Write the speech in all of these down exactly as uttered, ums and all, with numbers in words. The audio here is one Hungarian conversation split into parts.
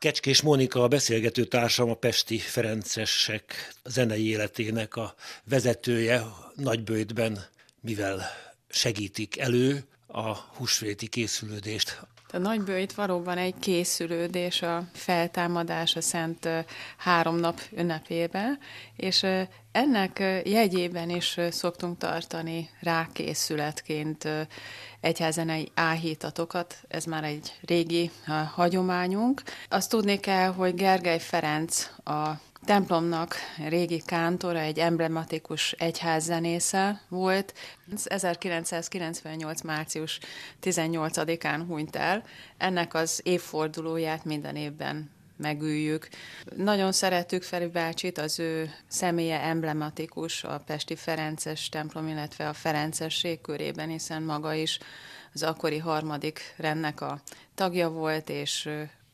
Kecskés Mónika a beszélgető társam, a pesti ferencesek zenei életének a vezetője. Nagyböjtben mivel segítik elő a húsvéti készülődést? A Nagyböjt valóban egy készülődés a feltámadás a Szent három nap ünnepébe, és ennek jegyében is szoktunk tartani rákészületként egyházzenei áhítatokat, ez már egy régi hagyományunk. Azt tudni kell, hogy Gergely Ferenc a templomnak régi kántora, egy emblematikus egyházzenésze volt. ezerkilencszázkilencvennyolc. március tizennyolcadikán hunyt el. Ennek az évfordulóját minden évben megüljük. Nagyon szerettük Feri bácsit, az ő személye emblematikus a pesti ferences templom, illetve a ferencesség körében, hiszen maga is az akkori harmadik rendnek a tagja volt, és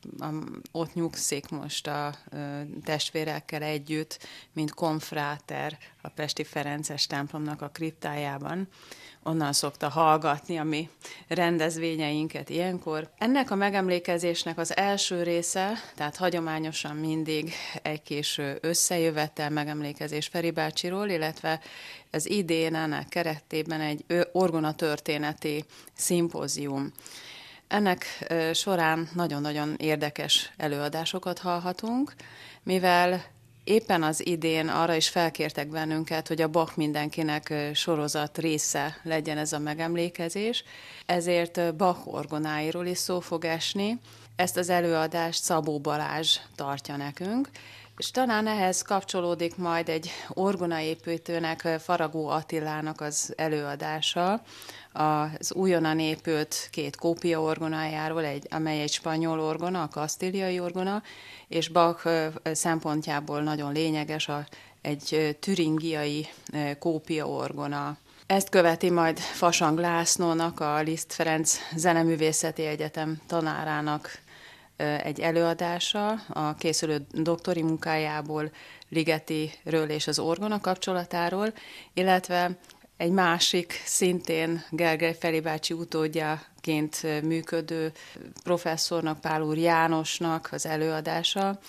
ott nyugszik most a testvérekkel együtt, mint konfráter a pesti ferences templomnak a kriptájában. Onnan szokta hallgatni a mi rendezvényeinket ilyenkor. Ennek a megemlékezésnek az első része, tehát hagyományosan mindig egy kis összejövetel megemlékezés Feri bácsiról, illetve az idén ennek keretében egy orgonatörténeti szimpózium. Ennek során nagyon-nagyon érdekes előadásokat hallhatunk, mivel éppen az idén arra is felkértek bennünket, hogy a Bach mindenkinek sorozat része legyen ez a megemlékezés, ezért Bach orgonáiról is szó fog esni. Ezt az előadást Szabó Balázs tartja nekünk, és talán ehhez kapcsolódik majd egy orgonaépítőnek, Faragó Attilának az előadása, az újonnan épült két kópia orgonájáról, egy, amely egy spanyol orgona, a kasztíliai orgona, és Bach szempontjából nagyon lényeges a, egy türingiai kópia orgona. Ezt követi majd Fasang Lászlónak, a Liszt Ferenc Zeneművészeti Egyetem tanárának egy előadása a készülő doktori munkájából, Ligetiről és az orgona kapcsolatáról, illetve egy másik, szintén Gergely Feri bácsi utódjaként működő professzornak, Pál úr Jánosnak az előadása.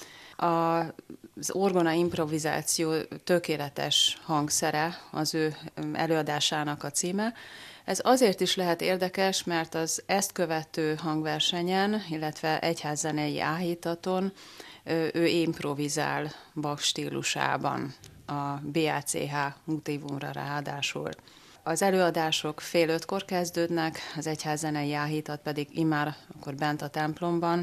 Az orgona improvizáció tökéletes hangszere az ő előadásának a címe. Ez azért is lehet érdekes, mert az ezt követő hangversenyen, illetve egyházzenei áhítaton ő improvizál Bach stílusában, a bé á cé há motívumra ráadásul. Az előadások fél ötkor kezdődnek, az egyházzenei áhítat pedig immár akkor bent a templomban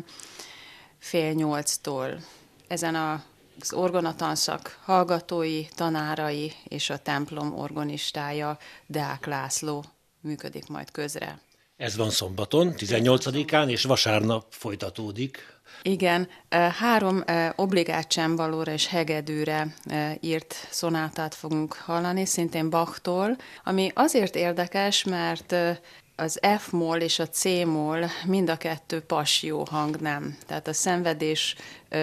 fél nyolctól. Ezen a az orgonatanszak hallgatói, tanárai és a templom organistája, Deák László működik majd közre. Ez van szombaton, tizennyolcadikán, és vasárnap folytatódik. Igen, három obligát csembalóra és hegedűre írt szonátát fogunk hallani, szintén Bachtól, ami azért érdekes, mert az F-moll és a C-moll mind a kettő passió hang nem. Tehát a szenvedés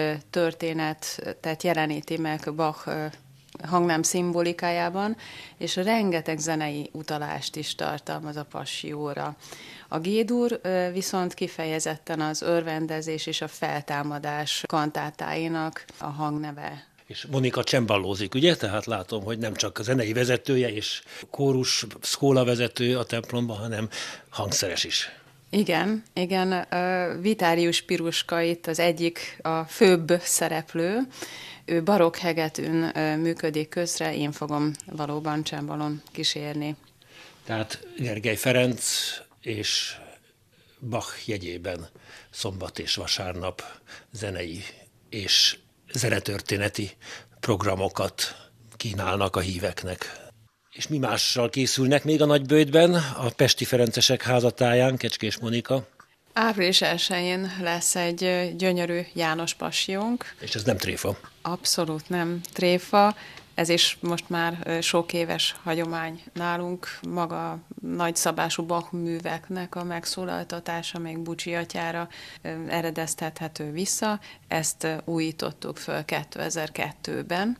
történet, tehát jeleníti meg Bach hangnem szimbolikájában, és rengeteg zenei utalást is tartalmaz a passióra. A G-dur viszont kifejezetten az örvendezés és a feltámadás kantátáinak a hangneve. És Monika cemballózik, ugye? Tehát látom, hogy nem csak a zenei vezetője és kórus, szkóla vezető a templomban, hanem hangszeres is. Igen, igen. Vitárius Piruska itt az egyik, a főbb szereplő. Ő barokk hegetűn működik közre, én fogom valóban csembalon kísérni. Tehát Gergely Ferenc és Bach jegyében szombat és vasárnap zenei és zenetörténeti programokat kínálnak a híveknek. És mi mással készülnek még a Nagyböjtben, a Pesti Ferencesek házatáján, Kecskés Monika? április elsején lesz egy gyönyörű János passionk. És ez nem tréfa? Abszolút nem tréfa. Ez is most már sok éves hagyomány nálunk, maga nagyszabású Bach műveknek a megszólaltatása még Bucsi atyára eredeztethető vissza. Ezt újítottuk föl kétezer-kettőben,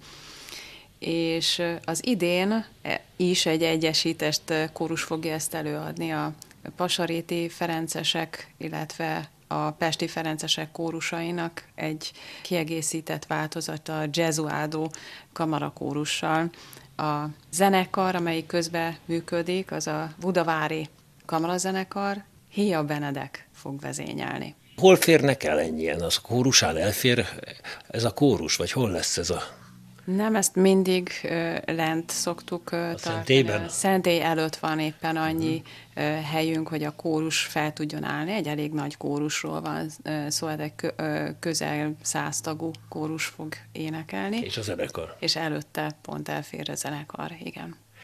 és az idén is egy egyesített kórus fogja ezt előadni, a pasaréti ferencesek, illetve a Pesti Ferencesek kórusainak egy kiegészített változata a Gesualdo kamarakórussal. A zenekar, amelyik közben működik, az a budavári kamarazenekar, Hia Benedek fog vezényelni. Hol férnek el ennyien? Az kórusán elfér ez a kórus, vagy hol lesz ez a... Nem, ezt mindig ö, lent szoktuk ö, tartani. szentélyben? A szentély előtt van éppen annyi ö, helyünk, hogy a kórus fel tudjon állni. Egy elég nagy kórusról van ö, szó, egy kö, ö, közel száztagú kórus fog énekelni. És a zenekar? És előtte pont elfér a zenekar, igen.